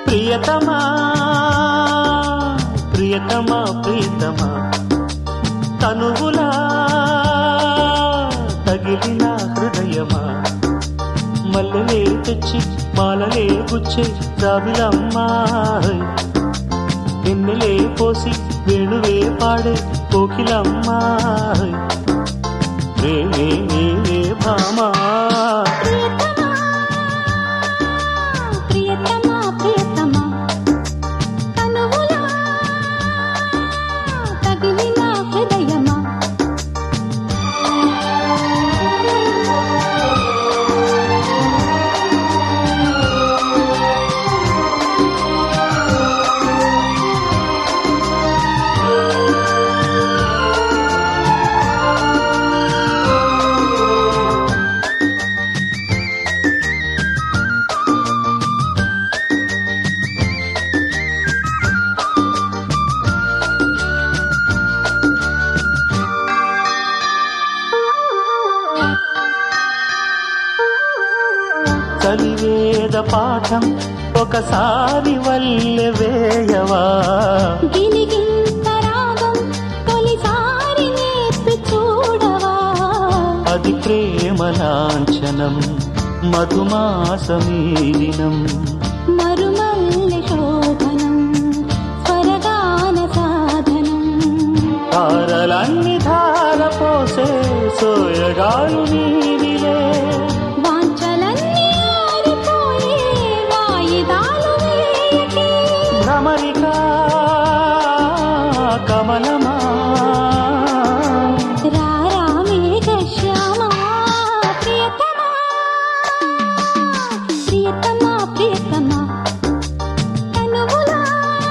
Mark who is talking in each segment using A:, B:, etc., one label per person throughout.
A: ప్రియతమా ప్రియతమా ప్రియతమా తనువులా తగిలిన హృదయమా మల్లెలే తెచ్చి మాలలే గుచ్చే రావిలమ్మా వెన్నెలే పోసి వేణువే పాడే కోకిలమ్మా ప్రేమే నీవే భామా కలివేద పాఠం ఒకసారి వల్లె వేయవా
B: గిలిగింత రాగం తొలిసారి నేర్పి చూడవా
A: అది ప్రేమ లాంఛనం మధుమాసమీలినం
B: మరుమల్లె శోభనం స్వరగాన సాధనం
A: తారలన్ని ధార పోసే సోయగాలు నీవిలే భ్రమరికా కమలమా
B: రారా మేఘశ్యామా ప్రియతమా ప్రియతమా ప్రియతమా తనువులా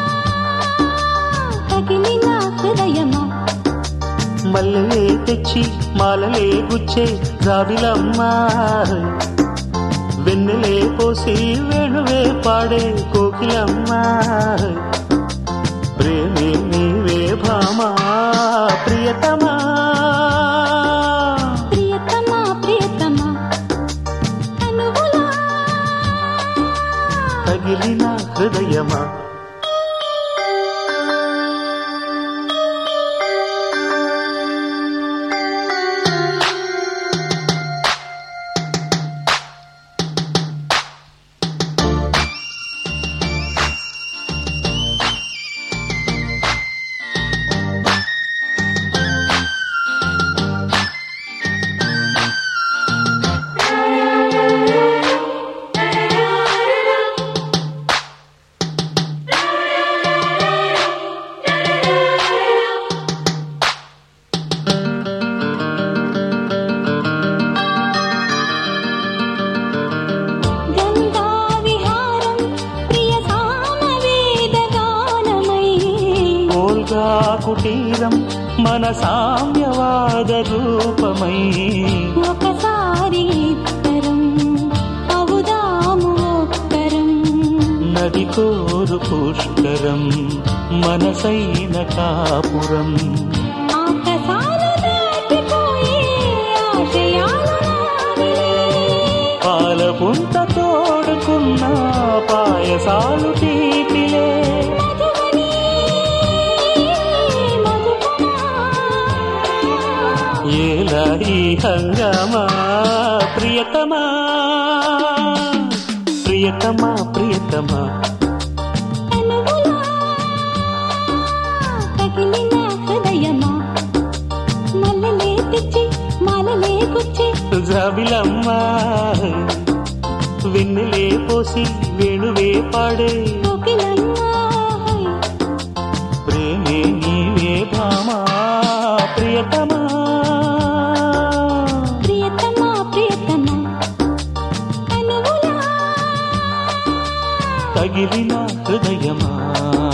B: తగిలిన హృదయమా
A: మల్లెలే తెచ్చి మాలలే గుచ్చే రావిలమ్మా వెన్నెలే పోసి వేణువే పాడే కోకిలమ్మా ప్రేమే నీవే భామా ప్రియతమా
B: ప్రియతమా ప్రియతమా తనువులా
A: తగిలిన హృదయమా కుటీరం మన సామ్యవాద రూపమై
B: ఒకసారి ఇద్దరం అవుదాము ఒక్కరం
A: నది కోరు పుష్కరం మనసైన కాపురం
B: ఆకాశాలు దాటిపోయే ఆశయాలు నావిలే
A: పాలపుంత తోడుకున్న పాయసాలు తీపిలే ఏలా ఈ హంగామా ప్రియతమా ప్రియతమా ప్రియతమా
B: తగిలిన హృదయమా మల్లెలే తెచ్చి మాలలే గుచ్చి
A: జాబిలమ్మా వెన్నెలే పోసి వేణువే పాడే
B: కోకిలమ్మా
A: ప్రేమే నీవే భామా ప్రియతమా
B: ప్రియతమా ప్రియతమా తనువులా
A: తగిలిన హృదయమా